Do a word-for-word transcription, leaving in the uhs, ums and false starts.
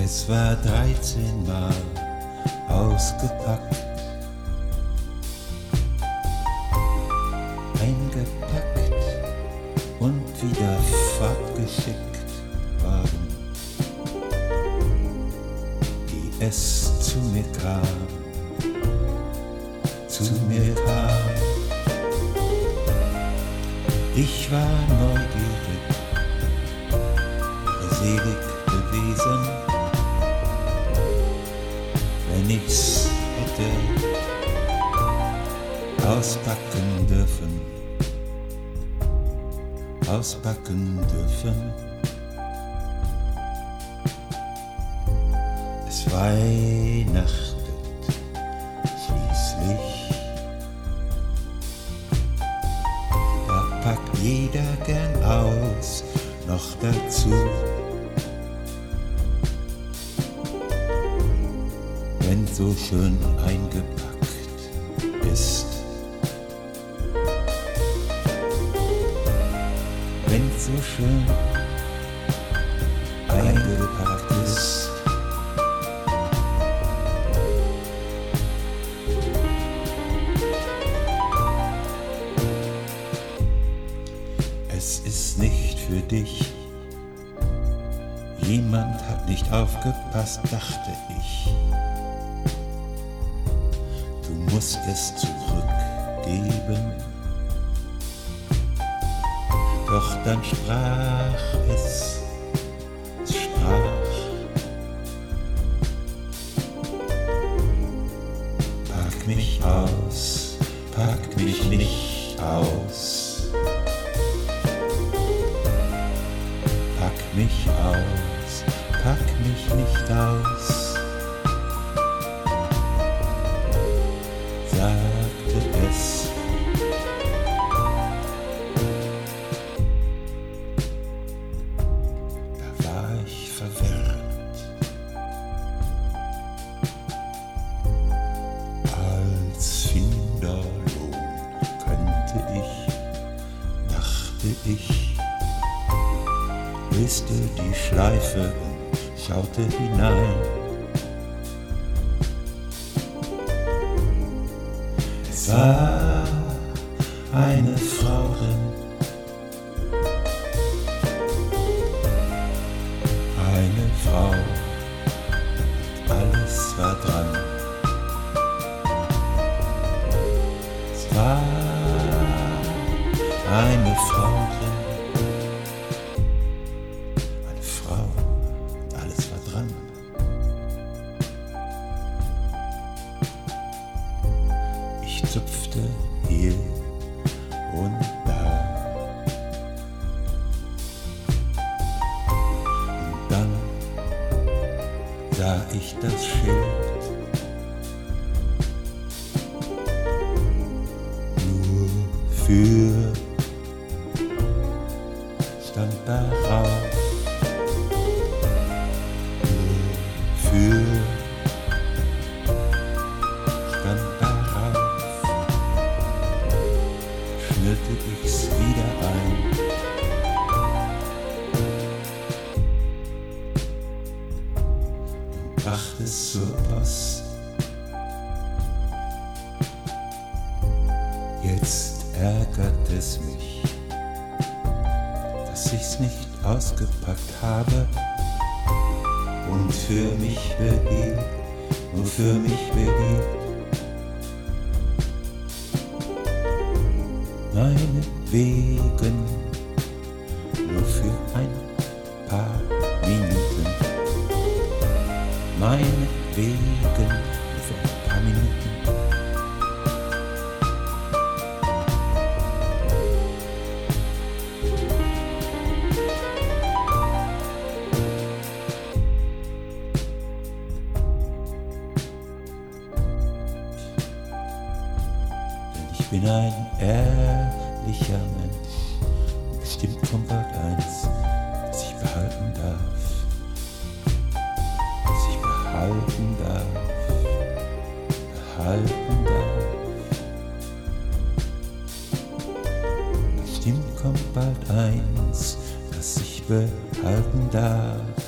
Es war dreizehnmal ausgepackt, eingepackt und wieder fortgeschickt worden, wie es zu mir kam, zu mir kam. Ich war neugierig, selig gewesen, wenn ich's hätte auspacken dürfen, auspacken dürfen. Es weihnachtet schließlich, da packt jeder gern aus, noch dazu. Wenn so schön eingepackt ist, wenn so schön eingepackt ist, es ist nicht für dich, jemand hat nicht aufgepasst, dachte ich. Du musst es zurückgeben. Doch dann sprach es, es sprach: Pack mich aus, pack mich nicht aus. Pack mich aus, pack mich nicht aus. Sagte es. Da war ich verwirrt, als Finderlohn könnte ich, dachte ich, löste die Schleife und schaute hinein. Es war eine Frau drin, eine Frau, alles war dran. Es war eine Frau drin, eine Frau, alles war dran. Ich zupfte hier und da, und dann sah ich das Schild, nur für stand darauf, nur für stand darauf, schnürte ich's wieder ein. Und brachte es zur Post. Jetzt ärgert es mich, dass ich's nicht ausgepackt habe und für mich behielt, nur für mich behielt. Meinetwegen, nur für ein paar Minuten. Meinetwegen, nur für ein paar Minuten. Denn ich bin ein ehrlicher Mensch, bestimmt vom Bad eins, das ich behalten darf, das ich behalten darf, behalten darf. Bestimmt kommt bald eins, das ich behalten darf.